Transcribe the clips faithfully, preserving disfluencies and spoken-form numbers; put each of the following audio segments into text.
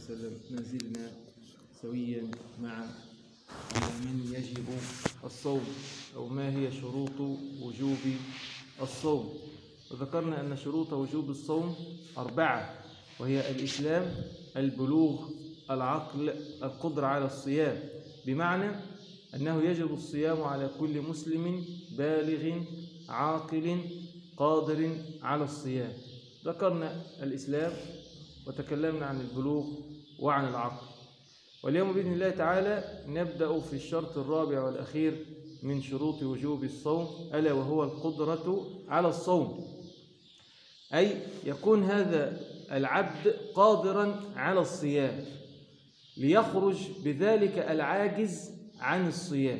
وسلم ما زلنا سويا مع من يجب الصوم أو ما هي شروط وجوب الصوم. وذكرنا أن شروط وجوب الصوم أربعة، وهي الإسلام، البلوغ، العقل، القدرة على الصيام، بمعنى أنه يجب الصيام على كل مسلم بالغ عاقل قادر على الصيام. ذكرنا الإسلام وتكلمنا عن البلوغ وعن العقل. واليوم بإذن الله تعالى نبدأ في الشرط الرابع والأخير من شروط وجوب الصوم، ألا وهو القدرة على الصوم، أي يكون هذا العبد قادرا على الصيام ليخرج بذلك العاجز عن الصيام.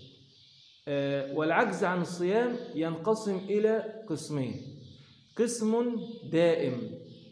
والعجز عن الصيام ينقسم إلى قسمين: قسم دائم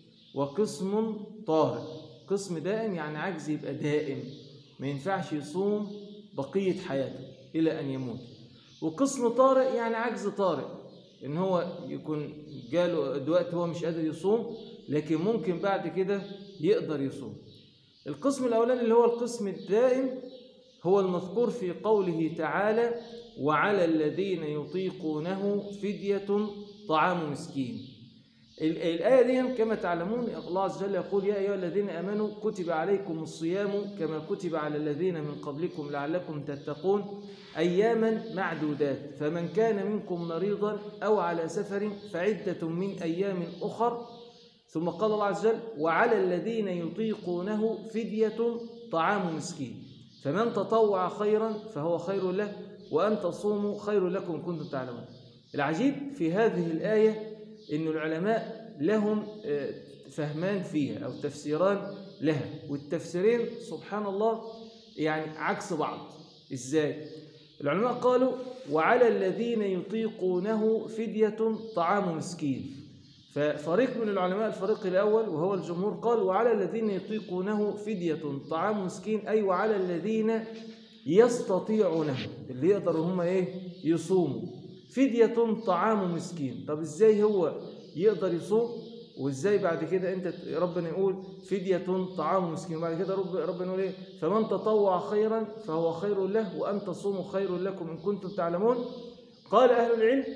وقسم طارئ. قسم دائم يعني عجز يبقى دائم، ما ينفعش يصوم بقية حياته إلى أن يموت. وقسم طارئ يعني عجز طارئ، إن هو يكون جاله دلوقتي هو مش قادر يصوم، لكن ممكن بعد كده يقدر يصوم. القسم الأولاني اللي هو القسم الدائم هو المذكور في قوله تعالى: وعلى الذين يطيقونه فدية طعام مسكين. الآية دي كما تعلمون الله عز وجل يقول: يا أيها الذين آمنوا كتب عليكم الصيام كما كتب على الذين من قبلكم لعلكم تتقون أياما معدودات، فمن كان منكم مريضا أو على سفر فعدة من أيام أخر. ثم قال الله عز وجل: وعلى الذين يطيقونه فدية طعام مسكين، فمن تطوع خيرا فهو خير له وأن تصوموا خير لكم كنتم تعلمون. العجيب في هذه الآية إن العلماء لهم فهمان فيها أو تفسيران لها، والتفسيرين سبحان الله يعني عكس بعض. إزاي؟ العلماء قالوا: وعلى الذين يطيقونه فدية طعام مسكين. ففريق من العلماء الفريق الأول وهو الجمهور قال: وعلى الذين يطيقونه فدية طعام مسكين، أي وعلى الذين يستطيعونه، اللي يقدروا هم إيه يصوموا، فدية طعام مسكين. طب إزاي هو يقدر يصوم، وإزاي بعد كده أنت ربنا يقول فدية طعام مسكين، وبعد كده رب ربنا يقول إيه؟ فمن تطوع خيرا فهو خير له وأن تصوموا خير لكم إن كنتم تعلمون. قال أهل العلم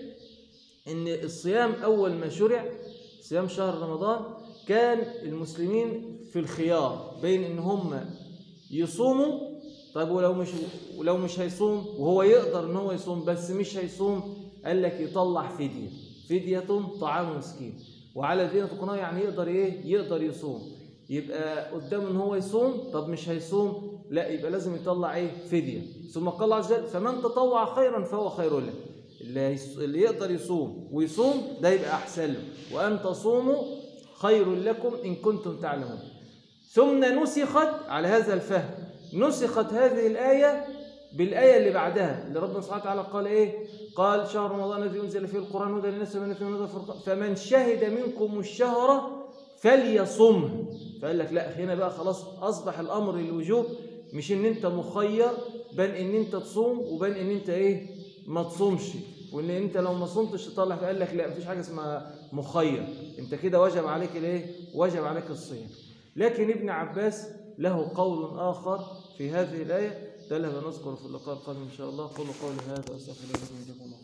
إن الصيام أول ما شرع صيام شهر رمضان كان المسلمين في الخيار بين إن هم يصوموا، طيب ولو مش ولو مش هيصوم وهو يقدر إن هو يصوم بس مش هيصوم، قال لك يطلع فدية، فدية طعام مسكين. وعلى الذين يطيقونه يعني يقدر إيه؟ يقدر يصوم، يبقى قدامه إن هو يصوم، طب مش هيصوم، لا يبقى لازم يطلع إيه؟ فدية. ثم قال الله عز وجل: فمن تطوع خيرا فهو خير له. اللي يقدر يصوم ويصوم ده يبقى أحسن له، وأن تصوموا خير لكم إن كنتم تعلمون. ثم نسخت على هذا الفهم، نسخت هذه الآية بالآية اللي بعدها اللي ربنا سبحانه وتعالى قال إيه؟ قال: شهر رمضان الذي أنزل فيه القرآن هدى للناس وبينات من الهدى والفرقان فمن شهد منكم الشهر فليصمه. فقال لك لا، هنا بقى خلاص أصبح الأمر الوجوب، مش إن أنت مخير، بل إن أنت تصوم وبين إن أنت إيه؟ ما تصومش، وإن أنت لو ما صمتش تطلع. فقال لك لا، مفيش حاجة اسمها مخير، أنت كده وجب عليك الإيه؟ وجب عليك الصيام. لكن ابن عباس له قول آخر في هذه الآية، ده اللي هنذكره في اللقاء القادم إن شاء الله. قولوا قولي هذا وأستغفر الله لكم.